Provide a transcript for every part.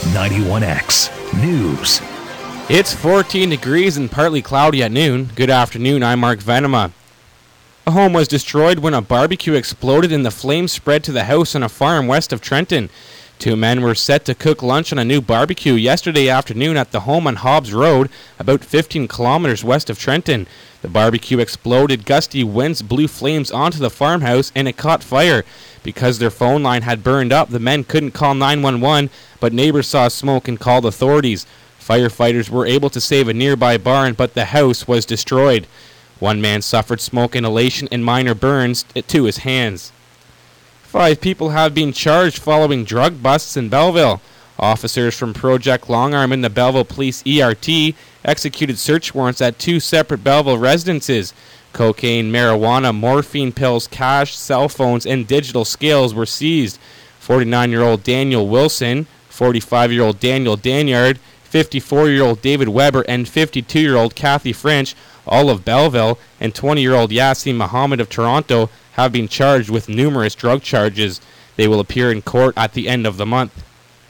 91X News. It's 14 degrees and partly cloudy at noon. Good afternoon, I'm Mark Venema. A home was destroyed when a barbecue exploded and the flames spread to the house on a farm west of Trenton. Two men were set to cook lunch on a new barbecue yesterday afternoon at the home on Hobbs Road, about 15 kilometers west of Trenton. The barbecue exploded, gusty winds blew flames onto the farmhouse, and it caught fire. Because their phone line had burned up, the men couldn't call 911, but neighbors saw smoke and called authorities. Firefighters were able to save a nearby barn, but the house was destroyed. One man suffered smoke inhalation and minor burns to his hands. 5 people have been charged following drug busts in Belleville. Officers from Project Longarm and the Belleville Police ERT executed search warrants at 2 separate Belleville residences. Cocaine, marijuana, morphine pills, cash, cell phones, and digital scales were seized. 49-year-old Daniel Wilson, 45-year-old Daniel Danyard, 54-year-old David Weber, and 52-year-old Kathy French, all of Belleville, and 20-year-old Yassin Mohammed of Toronto have been charged with numerous drug charges. They will appear in court at the end of the month.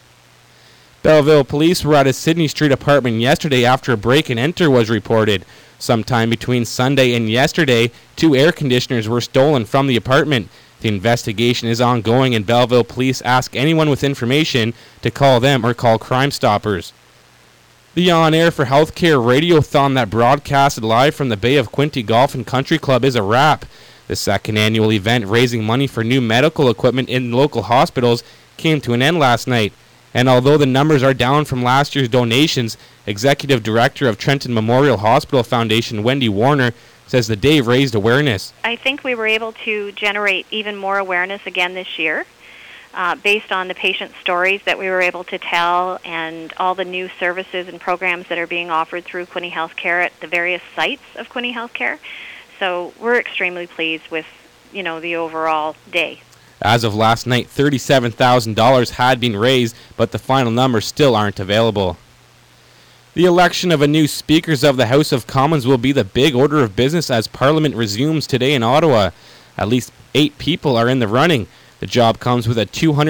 Belleville police were at a Sydney Street apartment yesterday after a break-and-enter was reported. Sometime between Sunday and yesterday, 2 air conditioners were stolen from the apartment. The investigation is ongoing, and Belleville police ask anyone with information to call them or call Crime Stoppers. The On Air for Healthcare radiothon that broadcasted live from the Bay of Quinte Golf and Country Club is a wrap. The second annual event raising money for new medical equipment in local hospitals came to an end last night. And although the numbers are down from last year's donations, Executive Director of Trenton Memorial Hospital Foundation, Wendy Warner, says the day raised awareness. I think we were able to generate even more awareness again this year based on the patient stories that we were able to tell and all the new services and programs that are being offered through Quinte Healthcare at the various sites of Quinte Healthcare. So we're extremely pleased with, the overall day. As of last night, $37,000 had been raised, but the final numbers still aren't available. The election of a new Speakers of the House of Commons will be the big order of business as Parliament resumes today in Ottawa. At least 8 people are in the running. The job comes with a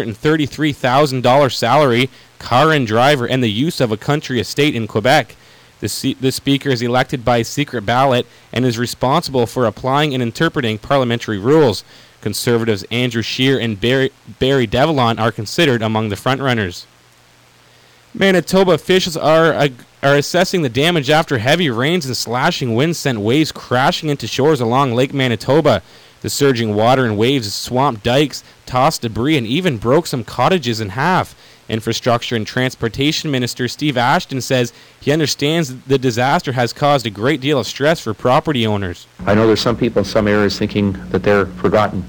$233,000 salary, car and driver, and the use of a country estate in Quebec. The Speaker is elected by secret ballot and is responsible for applying and interpreting parliamentary rules. Conservatives Andrew Scheer and Barry Devlon are considered among the frontrunners. Manitoba officials are assessing the damage after heavy rains and slashing winds sent waves crashing into shores along Lake Manitoba. The surging water and waves swamped dikes, tossed debris, and even broke some cottages in half. Infrastructure and Transportation Minister Steve Ashton says he understands the disaster has caused a great deal of stress for property owners. I know there's some people in some areas thinking that they're forgotten.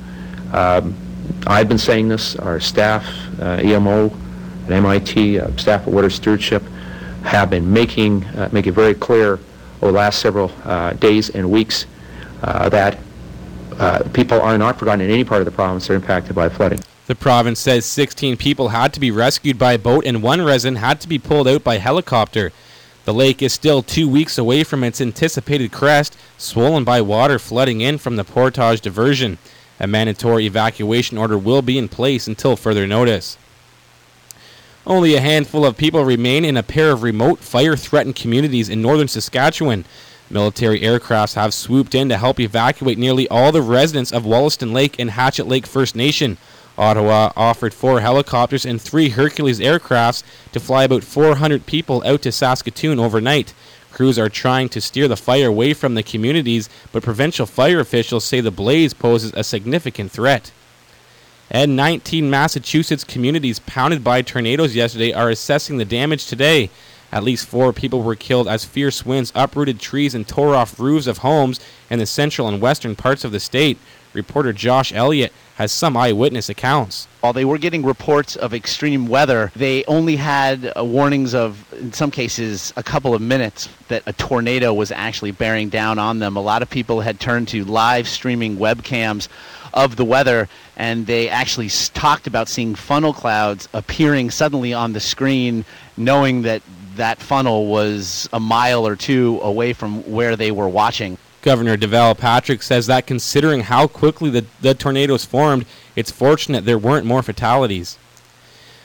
I've been saying this. Our staff, EMO at MIT, staff at Water Stewardship, have been making it very clear over the last several days and weeks that people are not forgotten in any part of the province that are impacted by flooding. The province says 16 people had to be rescued by boat and 1 resident had to be pulled out by helicopter. The lake is still 2 weeks away from its anticipated crest, swollen by water flooding in from the Portage diversion. A mandatory evacuation order will be in place until further notice. Only a handful of people remain in a pair of remote fire-threatened communities in northern Saskatchewan. Military aircrafts have swooped in to help evacuate nearly all the residents of Wollaston Lake and Hatchet Lake First Nation. Ottawa offered 4 helicopters and 3 Hercules aircrafts to fly about 400 people out to Saskatoon overnight. Crews are trying to steer the fire away from the communities, but provincial fire officials say the blaze poses a significant threat. And 19 Massachusetts communities pounded by tornadoes yesterday are assessing the damage today. At least 4 people were killed as fierce winds uprooted trees and tore off roofs of homes in the central and western parts of the state. Reporter Josh Elliott has some eyewitness accounts. While they were getting reports of extreme weather, they only had warnings of, in some cases, a couple of minutes that a tornado was actually bearing down on them. A lot of people had turned to live streaming webcams of the weather, and they actually talked about seeing funnel clouds appearing suddenly on the screen, knowing that that funnel was a mile or 2 away from where they were watching. Governor Deval Patrick says that considering how quickly the tornadoes formed, it's fortunate there weren't more fatalities.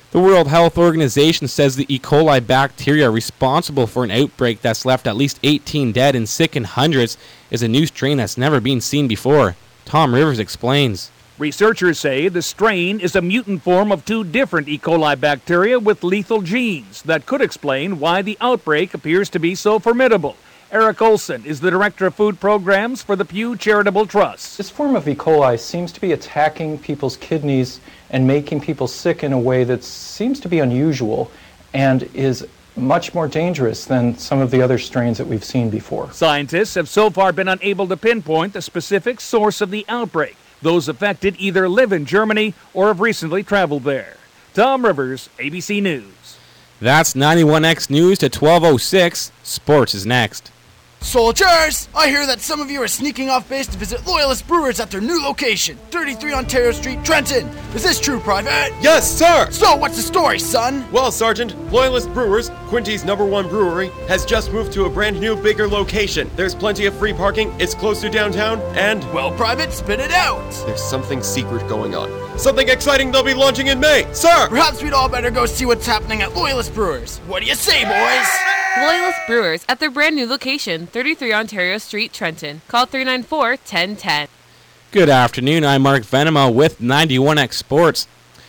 The World Health Organization says the E. coli bacteria responsible for an outbreak that's left at least 18 dead and sickened hundreds is a new strain that's never been seen before. Tom Rivers explains. Researchers say the strain is a mutant form of 2 different E. coli bacteria with lethal genes that could explain why the outbreak appears to be so formidable. Eric Olson is the Director of Food Programs for the Pew Charitable Trust. This form of E. coli seems to be attacking people's kidneys and making people sick in a way that seems to be unusual and is much more dangerous than some of the other strains that we've seen before. Scientists have so far been unable to pinpoint the specific source of the outbreak. Those affected either live in Germany or have recently traveled there. Tom Rivers, ABC News. That's 91X News to 1206. Sports is next. Soldiers! I hear that some of you are sneaking off base to visit Loyalist Brewers at their new location, 33 Ontario Street, Trenton. Is this true, Private? Yes, sir! So, what's the story, son? Well, Sergeant, Loyalist Brewers, Quinty's #1 brewery, has just moved to a brand new, bigger location. There's plenty of free parking, it's close to downtown, and... Well, Private, spit it out! There's something secret going on. Something exciting they'll be launching in May, sir! Perhaps we'd all better go see what's happening at Loyalist Brewers. What do you say, boys? Loyalist Brewers at their brand new location, 33 Ontario Street, Trenton. Call 394-1010. Good afternoon, I'm Mark Venema with 91X Sports.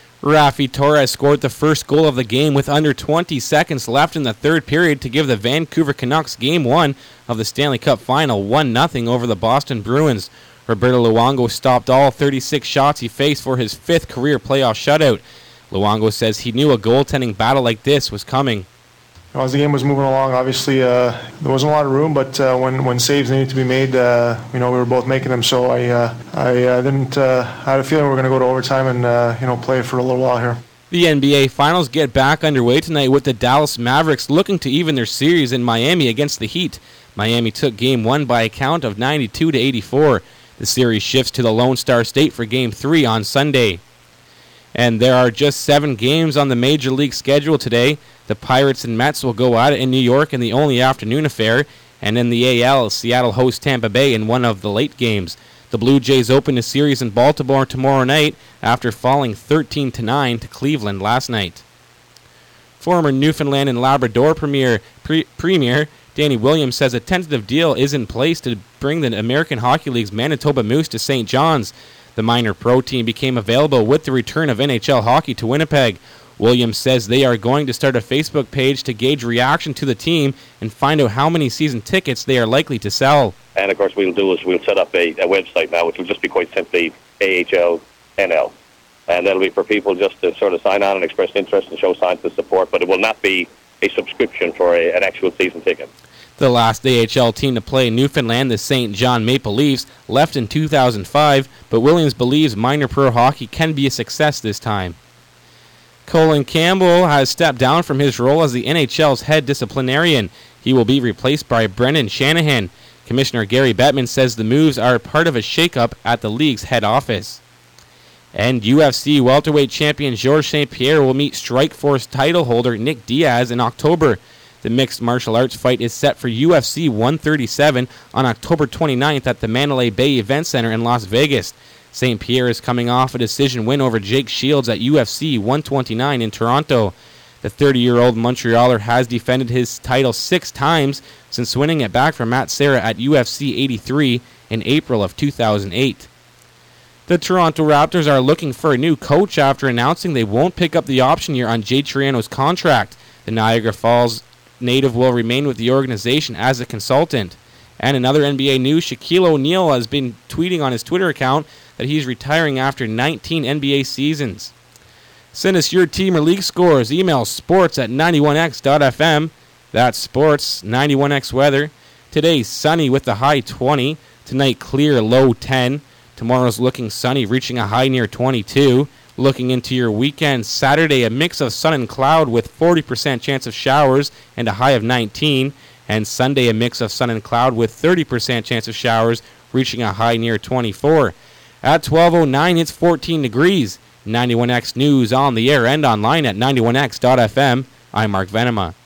Rafi Torres scored the first goal of the game with under 20 seconds left in the third period to give the Vancouver Canucks Game 1 of the Stanley Cup Final 1-0 over the Boston Bruins. Roberto Luongo stopped all 36 shots he faced for his 5th career playoff shutout. Luongo says he knew a goaltending battle like this was coming. As the game was moving along, obviously there wasn't a lot of room, but when saves needed to be made, we were both making them. So I had a feeling we were going to go to overtime and play for a little while here. The NBA Finals get back underway tonight with the Dallas Mavericks looking to even their series in Miami against the Heat. Miami took Game 1 by a count of 92-84. The series shifts to the Lone Star State for Game 3 on Sunday. And there are just 7 games on the Major League schedule today. The Pirates and Mets will go at it in New York in the only afternoon affair. And in the AL, Seattle hosts Tampa Bay in one of the late games. The Blue Jays open a series in Baltimore tomorrow night after falling 13-9 to Cleveland last night. Former Newfoundland and Labrador Premier Danny Williams says a tentative deal is in place to bring the American Hockey League's Manitoba Moose to St. John's. The minor pro team became available with the return of NHL hockey to Winnipeg. Williams says they are going to start a Facebook page to gauge reaction to the team and find out how many season tickets they are likely to sell. And of course we'll set up a website now, which will just be quite simply AHL NL. And that'll be for people just to sort of sign on and express interest and show signs of support, but it will not be a subscription for an actual season ticket. The last AHL team to play in Newfoundland, the St. John Maple Leafs, left in 2005, but Williams believes minor pro hockey can be a success this time. Colin Campbell has stepped down from his role as the NHL's head disciplinarian. He will be replaced by Brendan Shanahan. Commissioner Gary Bettman says the moves are part of a shakeup at the league's head office. And UFC welterweight champion Georges St. Pierre will meet Strikeforce title holder Nick Diaz in October. The mixed martial arts fight is set for UFC 137 on October 29th at the Mandalay Bay Event Center in Las Vegas. St. Pierre is coming off a decision win over Jake Shields at UFC 129 in Toronto. The 30-year-old Montrealer has defended his title 6 times since winning it back from Matt Serra at UFC 83 in April of 2008. The Toronto Raptors are looking for a new coach after announcing they won't pick up the option year on Jay Triano's contract. The Niagara Falls native will remain with the organization as a consultant. And in other NBA news, Shaquille O'Neal has been tweeting on his Twitter account that he's retiring after 19 NBA seasons. Send us your team or league scores. Email sports@91x.fm. That's sports, 91x weather. Today, sunny with the high 20. Tonight, clear, low 10. Tomorrow's looking sunny, reaching a high near 22. Looking into your weekend, Saturday, a mix of sun and cloud with 40% chance of showers and a high of 19. And Sunday, a mix of sun and cloud with 30% chance of showers, reaching a high near 24. At 12:09, it's 14 degrees. 91X News on the air and online at 91x.fm. I'm Mark Venema.